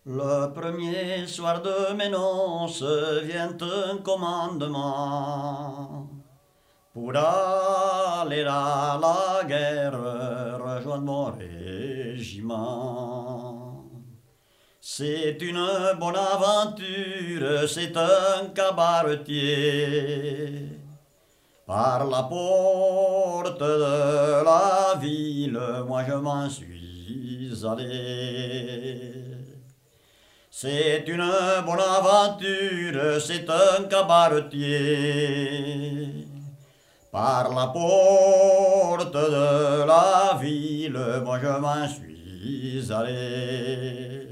Le premier soir de mes noces vient un commandement pour aller à la guerre, rejoindre mon régiment. C'est une bonne aventure, c'est un cabaretier. Par la porte de la ville, moi je m'en suis allé. C'est une bonne aventure, c'est un cabaretier. Par la porte de la ville, moi je m'en suis allé.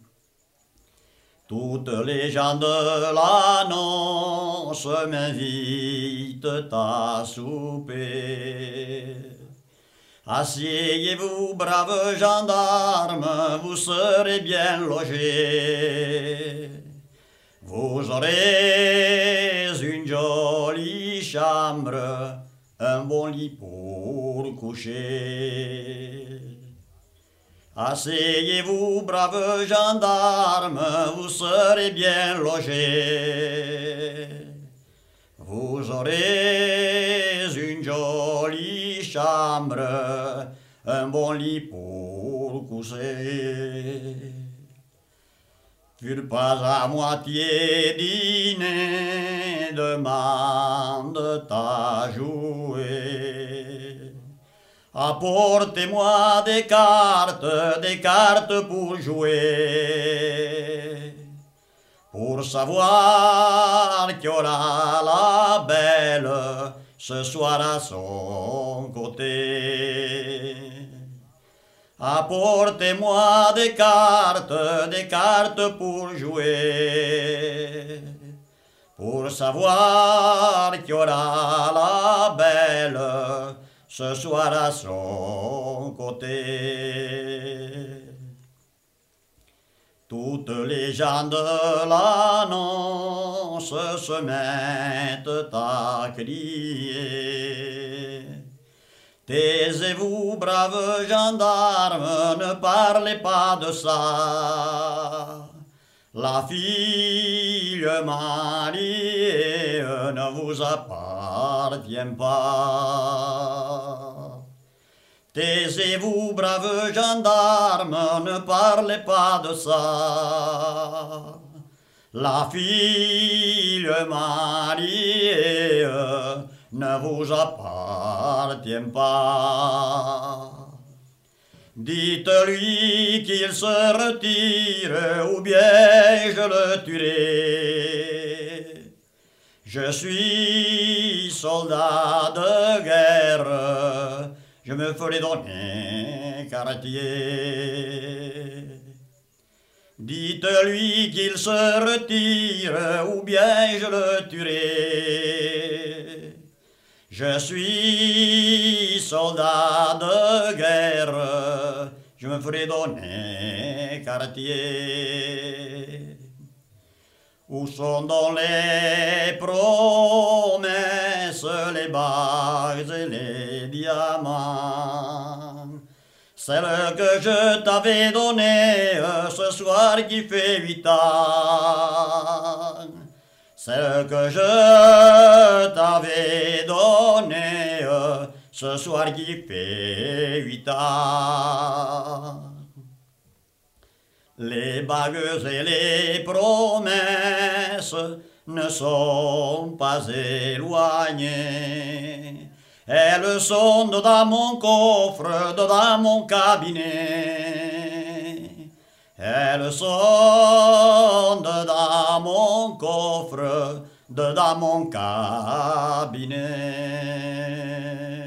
Toutes les gens de l'annonce m'invitent à souper. Asseyez-vous, braves gendarmes, vous serez bien logés. Vous aurez une jolie chambre, un bon lit pour coucher. Asseyez-vous, braves gendarmes, vous serez bien logés. Vous aurez une jolie chambre, un bon lit pour coucher. Furent pas à moitié dîné, demande à jouer. Apportez-moi des cartes pour jouer. Pour savoir qui aura la belle ce soir à son côté. Apportez-moi des cartes pour jouer. Pour savoir qui aura la belle ce soir à son côté. Toutes les gens de l'annonce se mettent à crier. Taisez-vous, braves gendarmes, ne parlez pas de ça. La fille mariée ne vous appartient pas. Taisez-vous, braves gendarmes, ne parlez pas de ça. La fille mariée ne vous appartient pas. Dites-lui qu'il se retire ou bien je le tuerai. Je suis soldat de guerre, je me ferai donner quartier. Dites-lui qu'il se retire ou bien je le tuerai. Je suis soldat de guerre, je me ferai donner quartier. Où sont donc les promesses, les bagues et les diamants? Celle que je t'avais donnée ce soir qui fait 8 ans. Celle que je t'avais donnée ce soir qui fait 8 ans. Les bagues et les promesses ne sont pas éloignées. Elles sont dans mon coffre, dans mon cabinet. Elles sont dans mon coffre, dans mon cabinet.